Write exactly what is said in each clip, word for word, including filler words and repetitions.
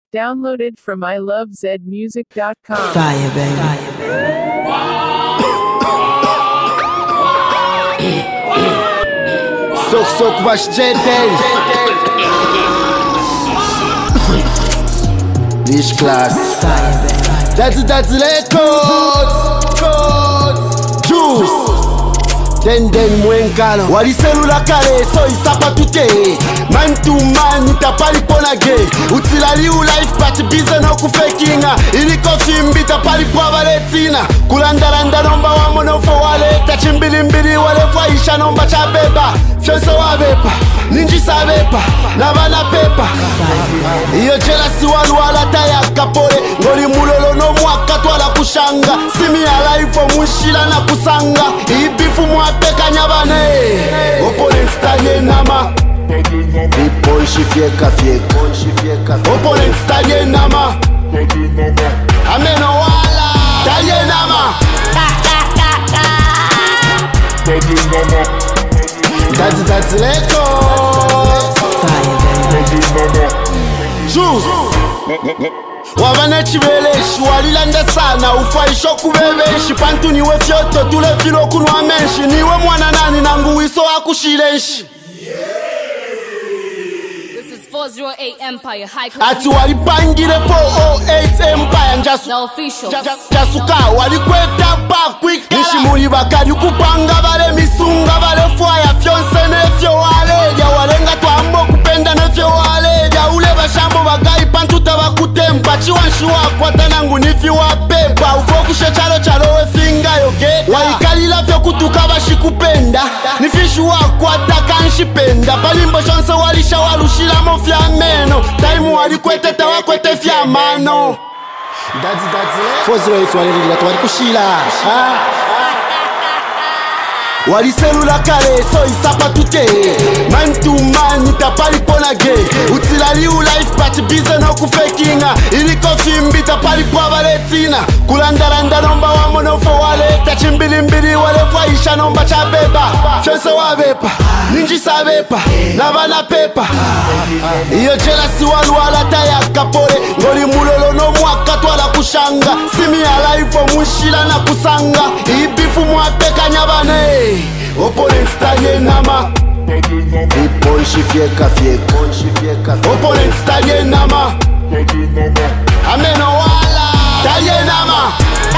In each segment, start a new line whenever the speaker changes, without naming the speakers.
Downloaded from I love zed music dot com.
Fire, baby.
Sok sok wash jetel. This class.
Fire, baby.
That's that's records. Codes. Juice. Den den mwenkalo waliselula kale so isapa tute man to man itapali pona gay utilali u life but bize no kufekinga iliko fimbi tapali kwa valetina kulandaranda nomba wa monofo wale tachimbili mbili wale faisha nomba cha beba fyonso wa bepa ninji sa bepa na bana pepa iyo jealousy walu wala taya kapole ngoli mulolo no mwaka twala kushanga simi ya life mushila na kusanga ibifu mwapeka nyabane opponent stanye nama people shifieka fieka opponent stanye nama ameno wala stanye nama that's that's leko Juice wabane chibeleshi walilanda sana ufaisho kubebeshi pantu niwe fyoto tule filo kunwa menshi niwe mwana nani nangu wiso akushileshi
four oh eight Empire High
ati walipangile four oh eight Empire njasu
The official
jasuka walikweta pa kwikala nishimuli bakari kupanga vale misunga vale fwaya fyonse nefyo waleja walenga twambo kupenda nefyo waleja ule bashambo bagayi pantu tabakutempa chiwanshi wakwata nangu nifi wapepa ufokushe chalo chalo wefinga yoge waikalila fyo kutuka bashikupenda nifishi wakwata kanshipenda palimbo shonse walisha walushilamo fya meno taimu walikwete tawakwete fya mano Dadzi dadzi four oh eight walilila twalikushila waliselula kale so isapa tute man to man itapali pona gay utilali u life but bize no kufekinga iliko fimbi tapali kwa valetina kulandaranda nomba wa monofo wale tachimbili mbili wale faisha nomba cha beba fyonso wa bepa ninji sa bepa na bana pepa iyo jealousy walu wala taya kapole ngoli mulolo no mwaka twala kushanga simi ya life mushila na kusanga ibifu mwapeka nyabane opponent stanye nama people shifieka fieka opponent stanye nama ameno wala stanye nama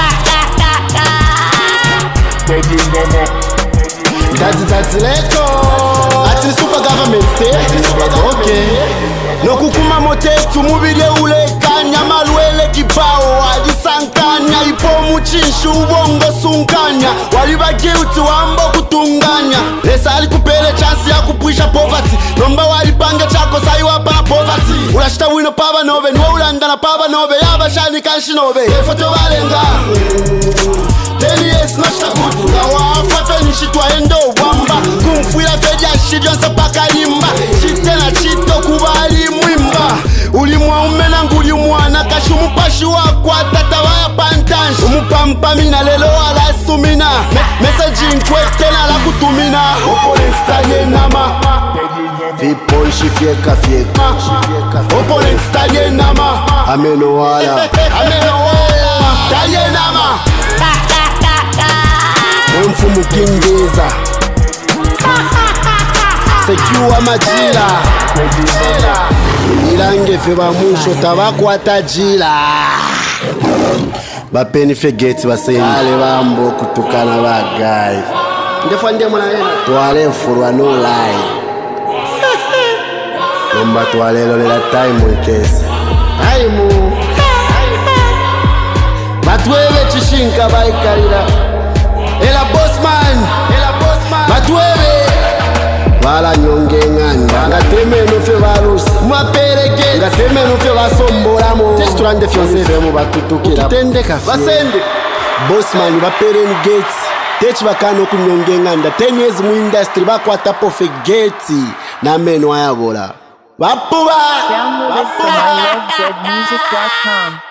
that's that's leko ati super government state okay no kukuma motetu mubile ule kanya malwele kibao alisankanya ipo muchishu ubongo sunkanya waliba guilty wambo kutunganya lesa alikupele chance ya kupwisha poverty nomba walipange chako sayi wapa na poverty ulashita wino paba nobe niwe ulanda na paba nobe yaba shani kanshi nobe efoto walenga ten years nashita kutu na wafa nishitwa endo wamba kumfuila feja shidionsa paka limba shitena chito kubali mwimba ulimwa umena nguli mwana kashi umupashi wakwa tata waya pantanshi umupampa mina lelo wala sumina messaging kwetena la kutumina opponent stanye nama people shifieka fieka opponent stanye nama ameno wala ameno wala stanye nama mfumu kingeza sekiwa majila ilange fe bamusho tabakwata jila bapeni fegeti basenge bambo kutukana bagayi ndefa ndemo na yena twale furwa no lie nomba twale lolela time ikesa time batwebe chishinka baikalira ela bossman ela bossman batwebe wala nyonge nganda ngateme no fe varusi mwapereke ngateme no fe vasombolamo testrande fyonse femo batutukira tendeka vasende bossman bapereni gates techi bakano kunyonge nganda ten years mu industry bakwata pofe gates na meno ayabola bapuba
Downloaded from I love zed music dot com.